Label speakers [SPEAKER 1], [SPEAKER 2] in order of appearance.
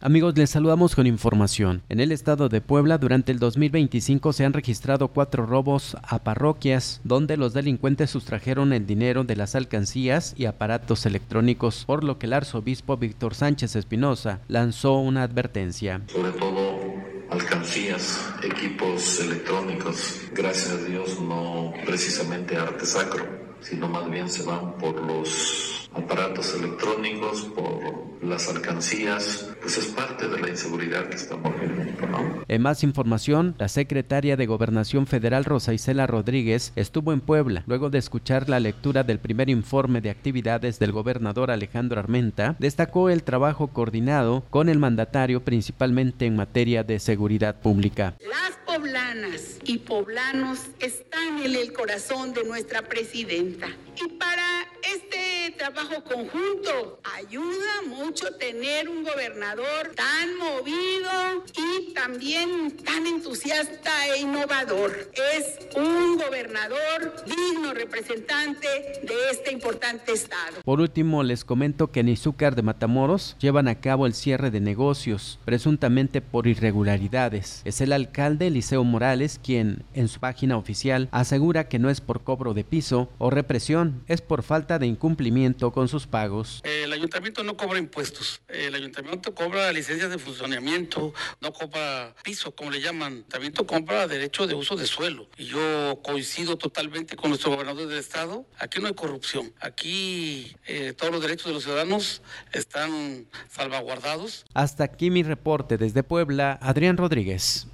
[SPEAKER 1] Amigos, les saludamos con información. En el estado de Puebla, durante el 2025 se han registrado 4 robos a parroquias, donde los delincuentes sustrajeron el dinero de las alcancías y aparatos electrónicos, por lo que el arzobispo Víctor Sánchez Espinosa lanzó una advertencia.
[SPEAKER 2] Sobre todo alcancías, equipos electrónicos, gracias a Dios no precisamente arte sacro, sino más bien se van por los aparatos electrónicos, por las alcancías, pues es parte de la inseguridad que estamos viviendo, ¿no?
[SPEAKER 1] En más información, la secretaria de Gobernación Federal Rosa Isela Rodríguez estuvo en Puebla luego de escuchar la lectura del primer informe de actividades del gobernador Alejandro Armenta. Destacó el trabajo coordinado con el mandatario, principalmente en materia de seguridad pública.
[SPEAKER 3] Las poblanas y poblanos están en el corazón de nuestra presidenta y para este trabajo conjunto ayuda mucho tener un gobernador tan movido y también tan entusiasta e innovador. Es un gobernador digno representante de este importante estado.
[SPEAKER 1] Por último, les comento que en Izúcar de Matamoros llevan a cabo el cierre de negocios, presuntamente por irregularidades. Es el alcalde Eliseo Morales quien, en su página oficial, asegura que no es por cobro de piso o represión, es por falta de incumplimiento con sus pagos.
[SPEAKER 4] El ayuntamiento no cobra impuestos, el ayuntamiento cobra licencias de funcionamiento, no cobra piso, como le llaman. El ayuntamiento compra derecho de uso de suelo. Y yo coincido totalmente con nuestro gobernador del estado. Aquí no hay corrupción. Aquí todos los derechos de los ciudadanos están salvaguardados.
[SPEAKER 1] Hasta aquí mi reporte desde Puebla, Adrián Rodríguez.